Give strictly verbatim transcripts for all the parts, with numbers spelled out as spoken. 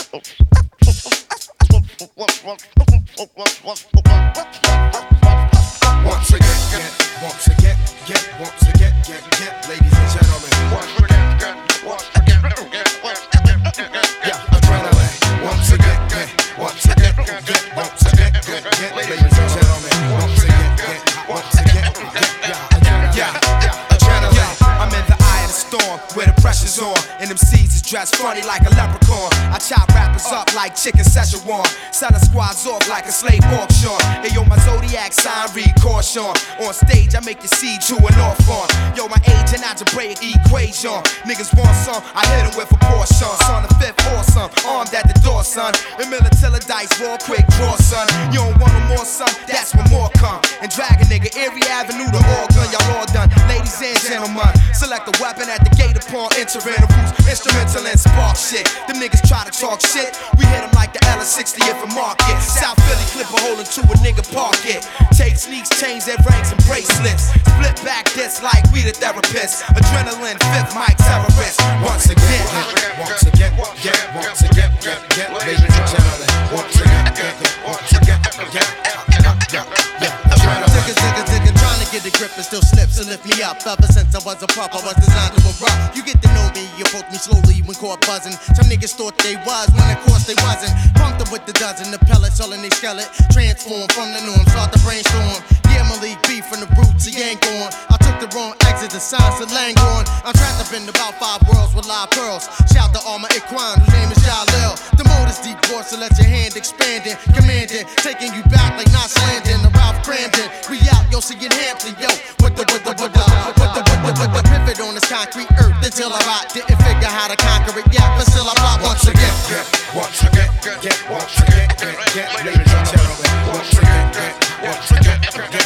Once again, get, once again, get, once again, get, get, ladies and gentlemen. Once again, get, once again, get, once again, get, yeah, adrenaline. Once again, get, once again, get, once again, get, get, ladies and gentlemen. Once again, get, once again, get, yeah, yeah, yeah, adrenaline. I'm in the eye of the storm where the pressure's on, and them seeds is dressed funny like a leprechaun. I chop rappers up like chicken Szechuan, selling squads off like a slave auction. Hey yo, my zodiac sign read caution. On stage I make you see to an off on. Yo, my age and algebraic equation. Niggas want some, I hit them with a portion. Son the fifth awesome, armed at the door, son. The military dice roll quick draw, son. You don't want no more, son, that's when more come. And drag a nigga every avenue to Oregon, y'all all done. Ladies and gentlemen, select a weapon at the gate upon entering the roots. Instrumental and spark shit. Them niggas try to talk shit, we hit them like the L sixtieth and market. South Philly clip a hole into a nigga park it. Take sneaks, chains, and rings and bracelets. Split back this like we the therapists. Adrenaline, fifth mic terrorist. Once again, once again, get, once again, get, get, ladies and gentlemen. Once again, get, once again, get, yeah, yeah, adrenaline. Digga, digga, digga, trying to get the grip and still slips and lift me up. Ever since I was a pup, I was designed to erupt. You get to know me, you approach me slowly when caught buzzing. Some niggas thought they was, when of course they wasn't. Pumped them with the dozen, the pellets all in they skeleton. Transform from the norm, start the brainstorm. Yeah, Malik B from the roots, he ain't going. I took the wrong exit, the signs of Langhorne. I'm trapped up in about five worlds with live pearls. Shout to all my Iquan, whose name is Jalil. The mode is deep voice, so let your hand expanding. Commanding, taking you back like Knots Landing. The Ralph Cramden, we out, yo, see it Hampton, yo. What the, what the, what the, what the, what the, what the pivot on this concrete earth until I rot. Didn't figure how to conquer it, yeah, but still I block once again. Get, once again, get, once again, get, get, ladies and gentlemen. Once again, get, once again, get,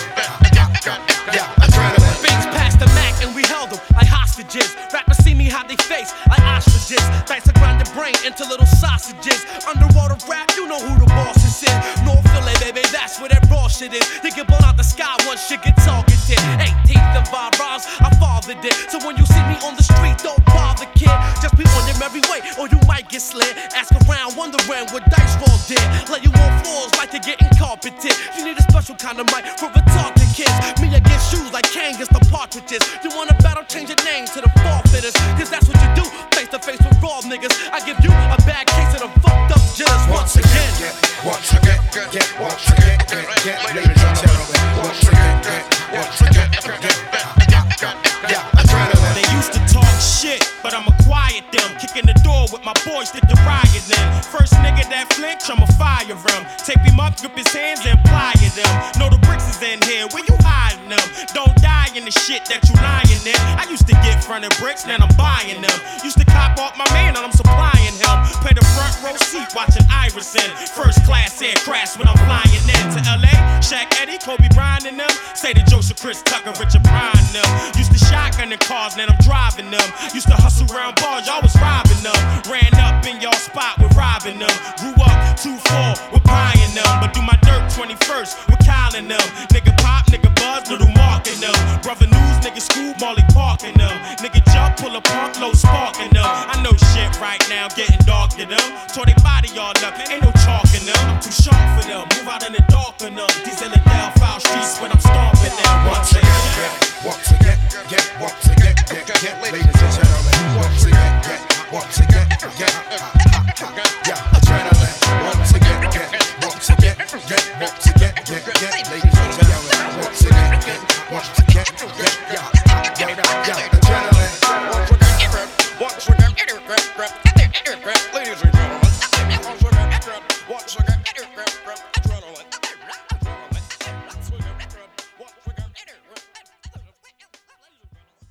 yeah, adrenaline. Things past the Mac and we held them like hostages. Rappers see me how they face like ostriches. Dice to grind the brain into little sausages. Underwater rap, you know who the boss is in. North Philly, baby, that's where that raw shit is. They get blown out the sky once shit get targeted. eighteenth of our rhymes, I fathered it. So when you see me on the street, don't bother, kid. Just be on your merry way, or you might get slid. Ask around, wondering what dice roll did. Let you on floors like you're getting carpeted. You need a special kind of mic for retarded kids. Me against shoes like Kane against the partridges. You wanna battle, change your name to the forfeiters. Cause that's what you do, face to face with raw niggas. I give you a bad case of the fucked up jitters once again. Get, once again, get, once again, get, get, ladies and gentlemen. Once again, get, once again, get, yeah, adrenaline. They used to talk shit, but I'ma quiet them. Kicking the door with my boys, did the riot them. First nigga that flinch, I'ma fire him. Take him up, grip his hands and plier them. Know the bricks is in here, where you hiding them? Don't die in the shit that you lying in. I used to get fronted bricks, now I'm buying them. Used to cop off my man and I'm supplying him. Pay the front row seat, watching Iverson. First class air crash when I'm flying in to L A. Shaq Eddie, Kobe Bryant and them. Say to Joseph, Chris Tucker, Richard Pryor and them. Used to shotgun the cars, now I'm driving them. Used to hustle around bars, y'all was robbing them. Ran up in y'all spot with robbing them. Grew up two four with buying them. But do my dirt twenty-first with Kyle and them. Nigga pop, nigga buzz, little Mark in them. Brother News, nigga Scoop, Marley Park in them. Nigga jump, pull a pump, low spark in them. I know shit right now, getting dark to them. Tore they body all up, ain't no chalk in them. I'm too sharp for them, move out in the dark in them. These in the down foul streets when I'm stomping them. Once again, get, once again, get, once again, get, get, ladies and gentlemen. Once again, get, once again, get, yeah, adrenaline. Once again, get, once again, get, once again, get, get, ladies and gentlemen.